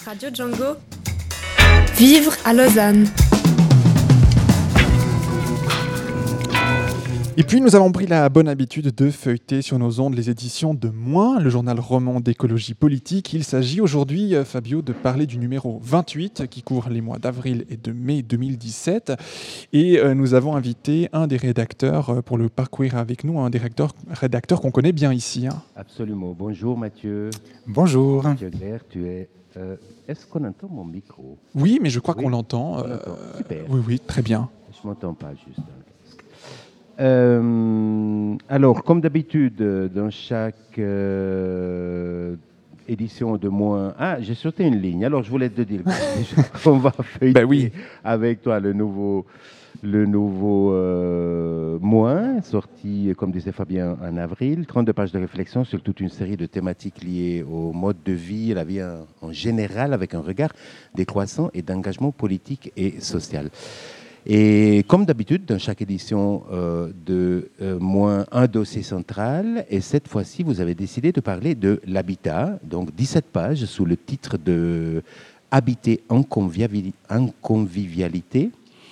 Radio Django. Vivre à Lausanne. Et puis nous avons pris la bonne habitude de feuilleter sur nos ondes les éditions de Moins, le journal roman d'écologie politique. Il s'agit aujourd'hui, Fabio, de parler du numéro 28 qui couvre les mois d'avril et de mai 2017. Et nous avons invité un des rédacteurs pour le parcourir avec nous, un des rédacteurs qu'on connaît bien ici. Absolument. Bonjour Mathieu. Bonjour. Mathieu Glaire, tu es... est-ce qu'on entend mon micro ? Oui, mais je crois qu'on l'entend. Super. Oui, très bien. Je ne m'entends pas juste. Alors, comme d'habitude, dans chaque édition de Moins... Ah, j'ai sauté une ligne. Alors, je voulais te dire qu'on va feuilleter avec toi le nouveau Moins, sorti, comme disait Fabien, en avril. 32 pages de réflexion sur toute une série de thématiques liées au mode de vie, la vie en général, avec un regard décroissant et d'engagement politique et social. Et comme d'habitude, dans chaque édition de Moins, un dossier central. Et cette fois-ci, vous avez décidé de parler de l'habitat. Donc 17 pages sous le titre de « Habiter en convivialité ».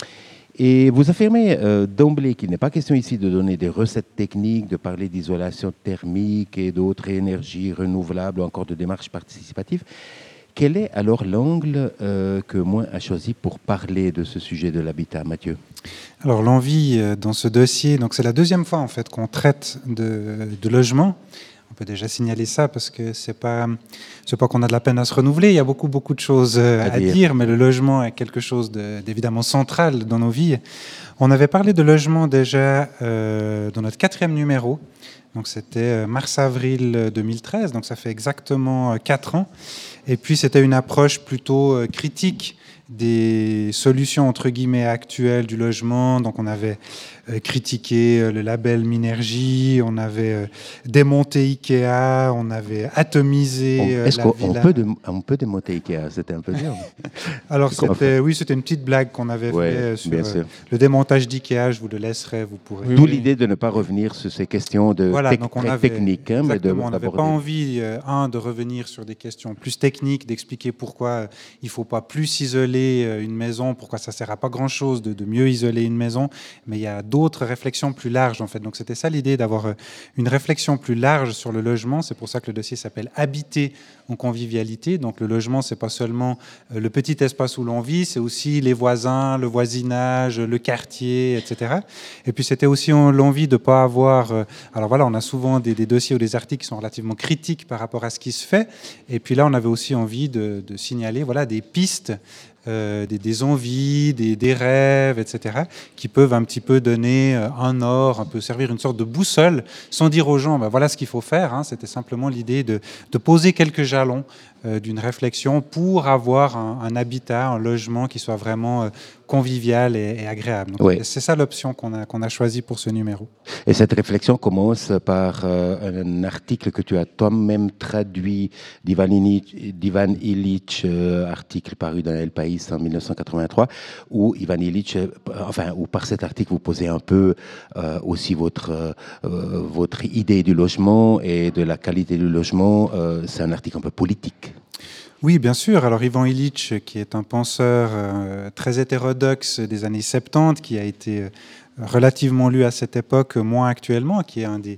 Et vous affirmez d'emblée qu'il n'est pas question ici de donner des recettes techniques, de parler d'isolation thermique et d'autres énergies renouvelables ou encore de démarches participatives. Quel est alors l'angle que Moins a choisi pour parler de ce sujet de l'habitat, Mathieu ? Alors l'envie dans ce dossier, donc c'est la deuxième fois en fait qu'on traite de logement. On peut déjà signaler ça parce que c'est pas qu'on a de la peine à se renouveler. Il y a beaucoup de choses à dire, mais le logement est quelque chose d'évidemment central dans nos vies. On avait parlé de logement déjà dans notre 4e numéro. Donc c'était mars-avril 2013, donc ça fait exactement 4 ans. Et puis c'était une approche plutôt critique des solutions entre guillemets actuelles du logement. Donc on avait critiqué le label Minergie, on avait démonté Ikea, on avait atomisé Est-ce la villa. On peut démonter Ikea? C'était un peu dur. Alors c'était une petite blague qu'on avait fait sur le démontage d'Ikea. Je vous le laisserai, vous pourrez. D'où l'idée de ne pas revenir sur ces questions techniques. Exactement, on n'avait pas envie, de revenir sur des questions plus techniques, d'expliquer pourquoi il ne faut pas plus isoler une maison, pourquoi ça ne sert à pas grand-chose de mieux isoler une maison, mais il y a d'autres réflexions plus larges en fait. Donc c'était ça l'idée, d'avoir une réflexion plus large sur le logement. C'est pour ça que le dossier s'appelle « Habiter en convivialité ». Donc le logement, c'est pas seulement le petit espace où l'on vit, c'est aussi les voisins, le voisinage, le quartier, etc. Et puis c'était aussi l'envie de ne pas avoir... alors voilà, on a souvent des dossiers ou des articles qui sont relativement critiques par rapport à ce qui se fait. Et puis là, on avait aussi envie de signaler des pistes, des envies, des rêves, etc., qui peuvent un petit peu donner un ordre, un peu servir une sorte de boussole, sans dire aux gens, voilà ce qu'il faut faire. C'était simplement l'idée de poser quelques jalons d'une réflexion pour avoir un habitat, un logement qui soit vraiment convivial et agréable. Donc, c'est ça l'option qu'on a choisie pour ce numéro. Et cette réflexion commence par un article que tu as toi-même traduit d'Ivan Illich, article paru dans El País en 1983, où Ivan Illich, où par cet article vous posez un peu aussi votre idée du logement et de la qualité du logement. C'est un article un peu politique. Oui, bien sûr. Alors, Ivan Illich, qui est un penseur très hétérodoxe des années 70, qui a été relativement lu à cette époque, moins actuellement, qui est un des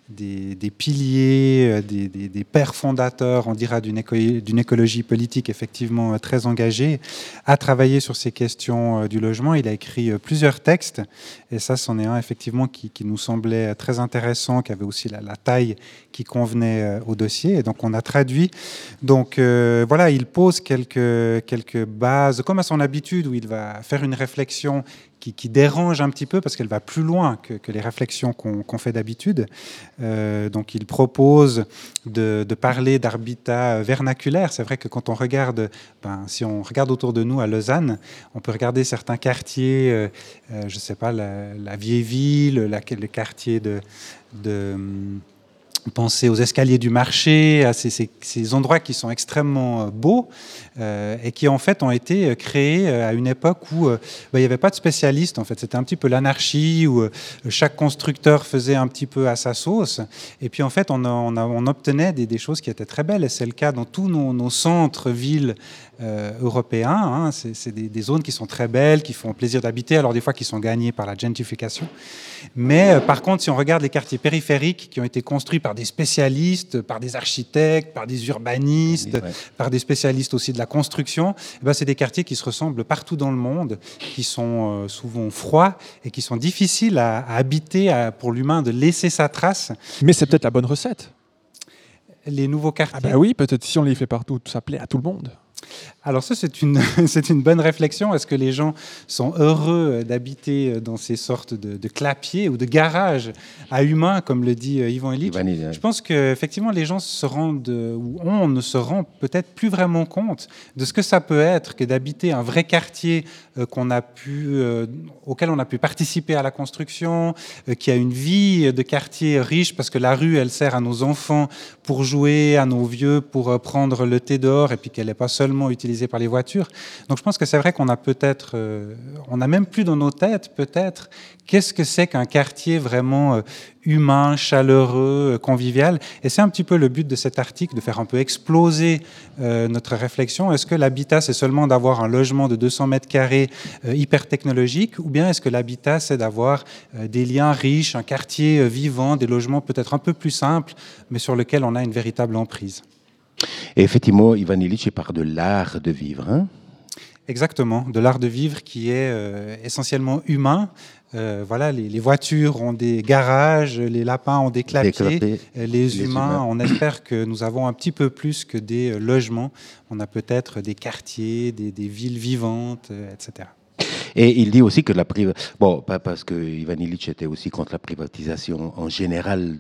piliers, des pères fondateurs, on dira, d'une écologie politique effectivement très engagée, a travaillé sur ces questions du logement. Il a écrit plusieurs textes, et ça, c'en est un effectivement qui nous semblait très intéressant, qui avait aussi la taille qui convenait au dossier, et donc on a traduit. Donc il pose quelques bases, comme à son habitude, où il va faire une réflexion qui dérange un petit peu parce qu'elle va plus loin que les réflexions qu'on fait d'habitude. Donc il propose de parler d'habitat vernaculaire. C'est vrai que quand on regarde, si on regarde autour de nous à Lausanne, on peut regarder certains quartiers, je ne sais pas, la vieille ville, le quartier Penser aux escaliers du marché, à ces endroits qui sont extrêmement beaux et qui en fait ont été créés à une époque où il n'y avait pas de spécialistes. En fait, c'était un petit peu l'anarchie où chaque constructeur faisait un petit peu à sa sauce. Et puis en fait, on obtenait des choses qui étaient très belles. Et c'est le cas dans tous nos centres-villes européens. Hein. C'est des zones qui sont très belles, qui font plaisir d'habiter, alors des fois qui sont gagnées par la gentrification. Mais par contre, si on regarde les quartiers périphériques qui ont été construits par des spécialistes, par des architectes, par des urbanistes, par des spécialistes aussi de la construction, eh ben, c'est des quartiers qui se ressemblent partout dans le monde, qui sont souvent froids et qui sont difficiles à habiter, pour l'humain de laisser sa trace. Mais c'est peut-être la bonne recette. Les nouveaux quartiers. Ah bah oui, peut-être si on les fait partout, ça plaît à tout le monde. Alors ça, c'est une bonne réflexion. Est-ce que les gens sont heureux d'habiter dans ces sortes de clapiers ou de garages à humains, comme le dit Ivan Illich? Je pense qu'effectivement, les gens se rendent, ou on ne se rend peut-être plus vraiment compte de ce que ça peut être que d'habiter un vrai quartier auquel on a pu participer à la construction, qui a une vie de quartier riche, parce que la rue, elle sert à nos enfants pour jouer, à nos vieux pour prendre le thé dehors, et puis qu'elle n'est pas seulement utilisée par les voitures. Donc je pense que c'est vrai qu'on a peut-être, on n'a même plus dans nos têtes peut-être, qu'est-ce que c'est qu'un quartier vraiment humain, chaleureux, convivial. Et c'est un petit peu le but de cet article, de faire un peu exploser notre réflexion. Est-ce que l'habitat, c'est seulement d'avoir un logement de 200 mètres carrés hyper technologique, ou bien est-ce que l'habitat, c'est d'avoir des liens riches, un quartier vivant, des logements peut-être un peu plus simples, mais sur lesquels on a une véritable emprise? Et effectivement, Ivan Illich parle de l'art de vivre. Hein? Exactement, de l'art de vivre qui est essentiellement humain. Voilà, les voitures ont des garages, les lapins ont des clapiers. Les humains, on espère que nous avons un petit peu plus que des logements. On a peut-être des quartiers, des villes vivantes, etc. Et il dit aussi que bon, pas parce que Ivan Illich était aussi contre la privatisation en général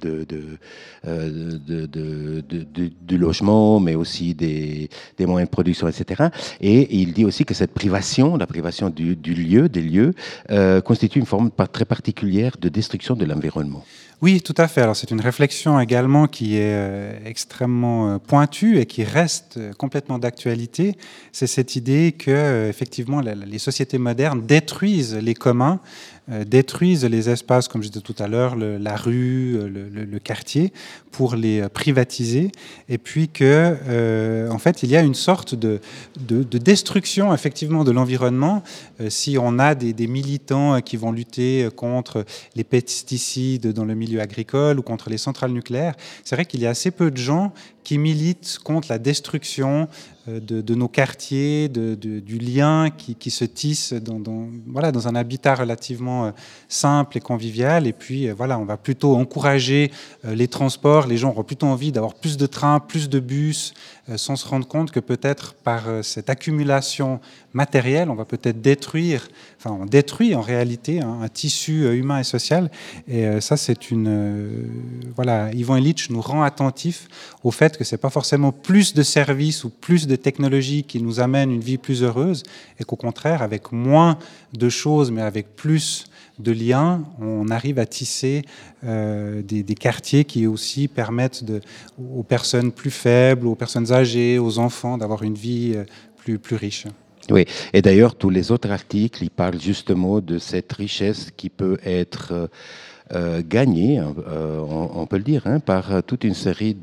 du logement, mais aussi des moyens de production, etc. Et il dit aussi que cette privation, la privation des lieux, constitue une forme très particulière de destruction de l'environnement. Oui, tout à fait. Alors c'est une réflexion également qui est extrêmement pointue et qui reste complètement d'actualité. C'est cette idée que effectivement les sociétés modernes détruisent les communs, détruisent les espaces, comme je disais tout à l'heure, la rue, le quartier, pour les privatiser, et puis que en fait il y a une sorte de destruction effectivement de l'environnement. Si on a des militants qui vont lutter contre les pesticides dans le milieu agricole ou contre les centrales nucléaires, c'est vrai qu'il y a assez peu de gens qui militent contre la destruction de nos quartiers, du lien qui se tisse dans un habitat relativement simple et convivial. Et puis, voilà, on va plutôt encourager les transports. Les gens auront plutôt envie d'avoir plus de trains, plus de bus, sans se rendre compte que peut-être par cette accumulation matérielle, on va peut-être on détruit en réalité un tissu humain et social. Et ça, c'est voilà, Ivan Illich nous rend attentifs au fait que c'est pas forcément plus de services ou plus de technologies qui nous amènent une vie plus heureuse, et qu'au contraire, avec moins de choses, mais avec plus de liens, on arrive à tisser des quartiers qui aussi permettent aux personnes plus faibles, aux personnes âgées, aux enfants d'avoir une vie plus riche. Oui, et d'ailleurs, tous les autres articles, ils parlent justement de cette richesse qui peut être gagnée, on peut le dire, hein, par toute une série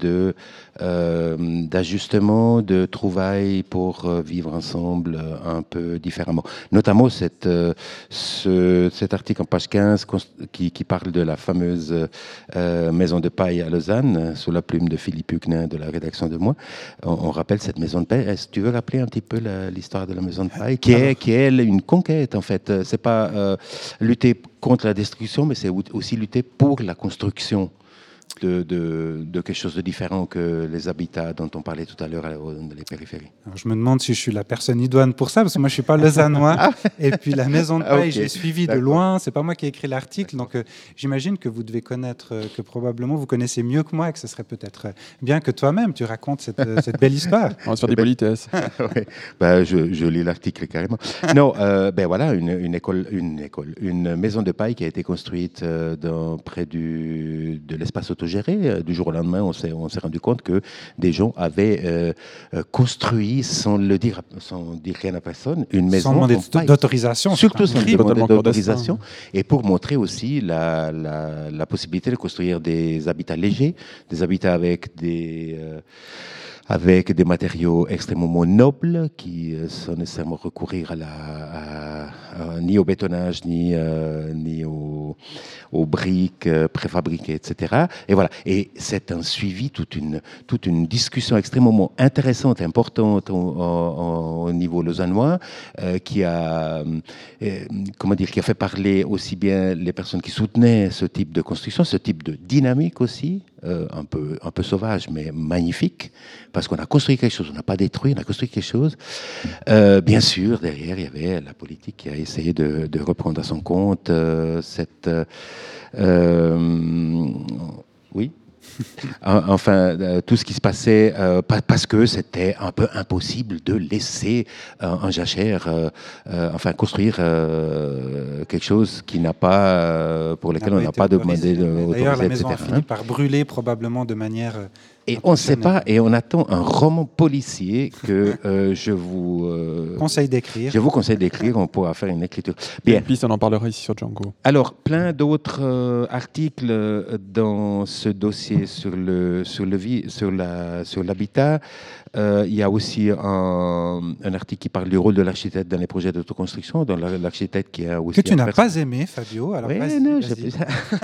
d'ajustements, de trouvailles pour vivre ensemble un peu différemment. Notamment cet article en page 15 qui parle de la fameuse maison de paille à Lausanne, sous la plume de Philippe Huguenin de la rédaction de Moi. On rappelle cette maison de paille. Est-ce que tu veux rappeler un petit peu l'histoire de la maison de paille, qui est une conquête en fait. C'est pas lutter contre la destruction, mais c'est aussi lutter pour la construction de quelque chose de différent que les habitats dont on parlait tout à l'heure dans les périphéries. Alors, je me demande si je suis la personne idoine pour ça, parce que moi je suis pas lausannois. Et puis la maison de paille, j'ai suivi de loin. C'est pas moi qui ai écrit l'article, donc j'imagine que vous devez connaître, que probablement vous connaissez mieux que moi, et que ce serait peut-être bien que toi-même tu racontes cette belle histoire. On va se faire des politesses. Ouais. Je lis l'article carrément. Non, voilà, une maison de paille qui a été construite près de l'espace autour autogéré. Du jour au lendemain, on s'est rendu compte que des gens avaient construit, sans dire rien à personne, une maison. Sans demander d'autorisation. Surtout sans demander d'autorisation. Clandestin. Et pour montrer aussi la possibilité de construire des habitats légers, des habitats avec des matériaux extrêmement nobles qui sans nécessairement recourir ni au bétonnage ni aux briques préfabriquées, etc. Et voilà. Et c'est un suivi, toute une discussion extrêmement intéressante, importante au niveau lausannois, qui a fait parler aussi bien les personnes qui soutenaient ce type de construction, ce type de dynamique aussi, un peu sauvage, mais magnifique, parce qu'on a construit quelque chose, on n'a pas détruit, on a construit quelque chose. Bien sûr, derrière, il y avait la politique qui a essayé de reprendre à son compte oui. Enfin, tout ce qui se passait, parce que c'était un peu impossible de laisser en jachère, construire quelque chose qui n'a pas, pour lequel on n'a pas demandé d'autorisation. D'ailleurs, la maison a fini par brûler probablement de manière. Et on ne sait pas, et on attend un roman policier que je vous conseille d'écrire. Je vous conseille d'écrire, on pourra faire une écriture. Bien. Et puis, on en parlera ici sur Django. Alors, plein d'autres articles dans ce dossier sur l'habitat. Il y a aussi un article qui parle du rôle de l'architecte dans les projets d'autoconstruction, dans l'architecte qui a aussi... Que tu n'as pas aimé, Fabio. Alors oui, non, j'ai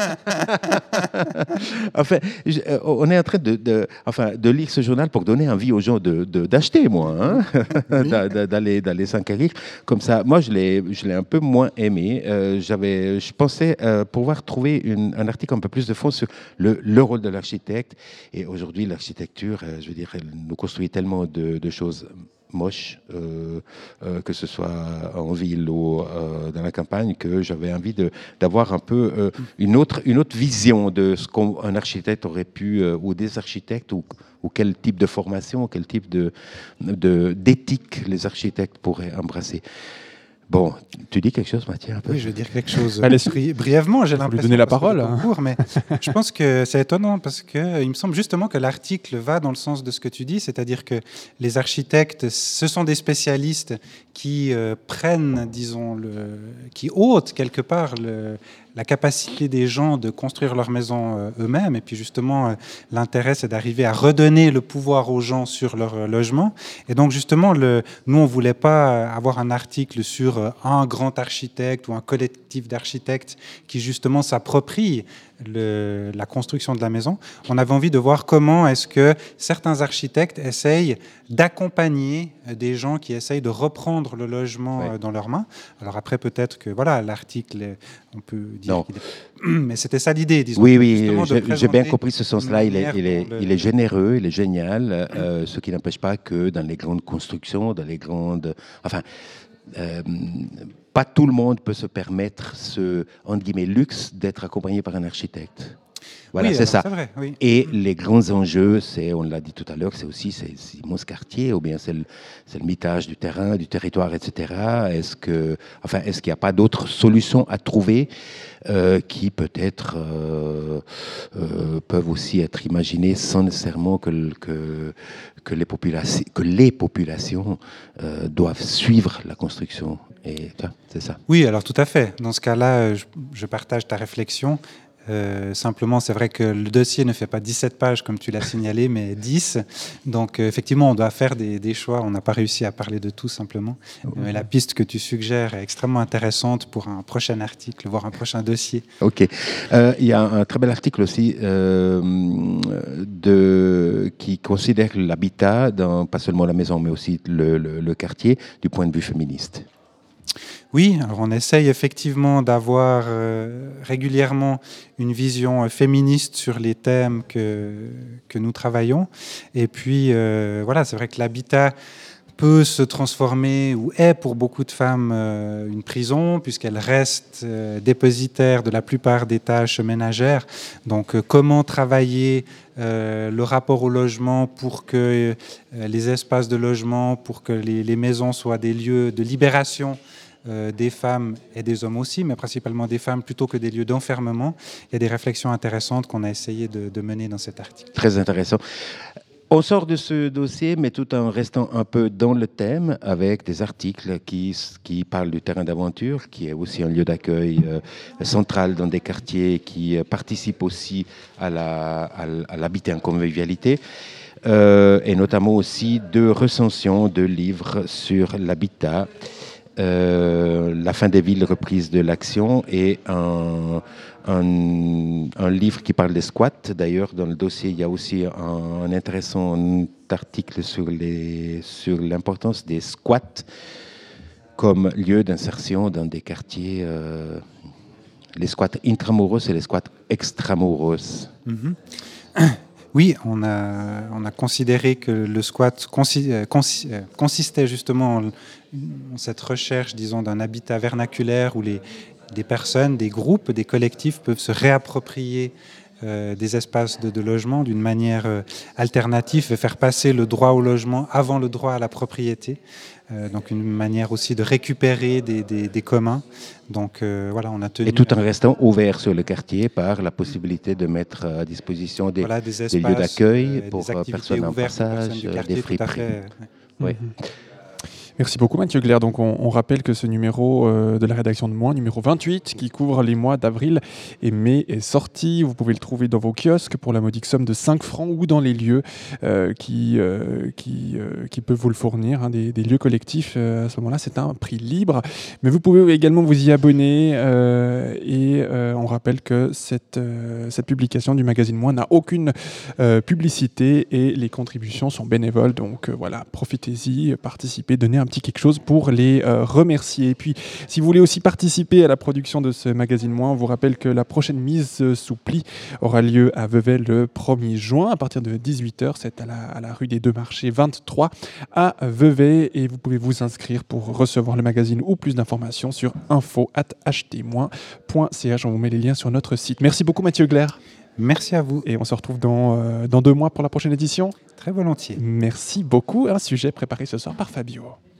enfin, on est en train de lire ce journal pour donner envie aux gens d'acheter, moi, hein, oui. d'aller s'enquérir. Comme ça, moi, je l'ai un peu moins aimé. Je pensais pouvoir trouver un article un peu plus de fond sur le rôle de l'architecte. Et aujourd'hui, l'architecture, je veux dire, elle nous construit tellement de choses moches, que ce soit en ville ou dans la campagne, que j'avais envie d'avoir un peu une autre vision de ce qu'un architecte aurait pu, ou des architectes, ou quel type de formation, quel type d'éthique les architectes pourraient embrasser. Bon, tu dis quelque chose, Mathieu, un peu? Oui, je vais dire quelque chose brièvement. J'ai l'impression lui donner la parole. Mais je pense que c'est étonnant parce qu'il me semble justement que l'article va dans le sens de ce que tu dis, c'est-à-dire que les architectes, ce sont des spécialistes qui prennent, disons, qui ôtent quelque part la capacité des gens de construire leur maison eux-mêmes. Et puis justement, l'intérêt, c'est d'arriver à redonner le pouvoir aux gens sur leur logement. Et donc justement, nous, on ne voulait pas avoir un article sur un grand architecte ou un collectif d'architectes qui justement s'approprie la construction de la maison. On avait envie de voir comment est-ce que certains architectes essayent d'accompagner des gens qui essayent de reprendre le logement dans leurs mains. Alors après, peut-être que voilà, l'article, on peut dire mais c'était ça l'idée, disons. Oui, j'ai bien compris ce sens-là. Il est généreux, il est génial, ce qui n'empêche pas que dans les grandes constructions, dans les grandes... Enfin... pas tout le monde peut se permettre ce, entre guillemets, luxe d'être accompagné par un architecte. Voilà, c'est ça. C'est vrai, oui. Et les grands enjeux, on l'a dit tout à l'heure, c'est aussi ces immenses quartiers, ou bien c'est le mitage du terrain, du territoire, etc. Est-ce qu'il n'y a pas d'autres solutions à trouver qui peut-être peuvent aussi être imaginées sans nécessairement que les populations doivent suivre la construction. Et c'est ça. Oui, alors tout à fait. Dans ce cas-là, je partage ta réflexion. Simplement, c'est vrai que le dossier ne fait pas 17 pages comme tu l'as signalé, mais 10. Donc, effectivement, on doit faire des choix. On n'a pas réussi à parler de tout simplement. Mais la piste que tu suggères est extrêmement intéressante pour un prochain article, voire un prochain dossier. OK. Il y a un très bel article aussi qui considère l'habitat, pas seulement la maison, mais aussi le quartier, du point de vue féministe. Oui, alors on essaye effectivement d'avoir régulièrement une vision féministe sur les thèmes que nous travaillons. Et puis, voilà, c'est vrai que l'habitat peut se transformer, ou est pour beaucoup de femmes une prison, puisqu'elles restent dépositaires de la plupart des tâches ménagères. Donc, comment travailler le rapport au logement pour que les espaces de logement, pour que les maisons soient des lieux de libération des femmes et des hommes aussi, mais principalement des femmes plutôt que des lieux d'enfermement. Il y a des réflexions intéressantes qu'on a essayé de mener dans cet article. Très intéressant. On sort de ce dossier, mais tout en restant un peu dans le thème, avec des articles qui parlent du terrain d'aventure, qui est aussi un lieu d'accueil central dans des quartiers, qui participe aussi à l'habitat en convivialité, et notamment aussi de recensions de livres sur l'habitat, La fin des villes, reprise de l'action, et un livre qui parle des squats. D'ailleurs, dans le dossier, il y a aussi un intéressant article sur l'importance des squats comme lieu d'insertion dans des quartiers, les squats intramuros et les squats extramuros. Oui, on a considéré que le squat consistait justement en cette recherche, disons, d'un habitat vernaculaire où des personnes, des groupes, des collectifs peuvent se réapproprier des espaces de logement d'une manière alternative et faire passer le droit au logement avant le droit à la propriété. Donc une manière aussi de récupérer des communs. Donc voilà, on a tenu... Et tout en restant ouvert sur le quartier par la possibilité de mettre à disposition des lieux d'accueil pour personnes en passage, des friperies. Oui. Merci beaucoup Mathieu Glaire. Donc on rappelle que ce numéro de la rédaction de Moins, numéro 28, qui couvre les mois d'avril et mai, est sorti. Vous pouvez le trouver dans vos kiosques pour la modique somme de 5 francs ou dans les lieux qui peuvent vous le fournir, hein, des lieux collectifs. À ce moment-là, c'est un prix libre. Mais vous pouvez également vous y abonner et on rappelle que cette publication du magazine Moins n'a aucune publicité et les contributions sont bénévoles. Donc voilà, profitez-y, participez, donnez un petit quelque chose pour les remercier. Et puis, si vous voulez aussi participer à la production de ce magazine Moins, on vous rappelle que la prochaine mise sous pli aura lieu à Vevey le 1er juin à partir de 18h. C'est à la rue des Deux Marchés 23 à Vevey et vous pouvez vous inscrire pour recevoir le magazine ou plus d'informations sur info@ht-. On vous met les liens sur notre site. Merci beaucoup Mathieu Glaire. Merci à vous. Et on se retrouve dans 2 mois pour la prochaine édition. Très volontiers. Merci beaucoup. Un sujet préparé ce soir par Fabio.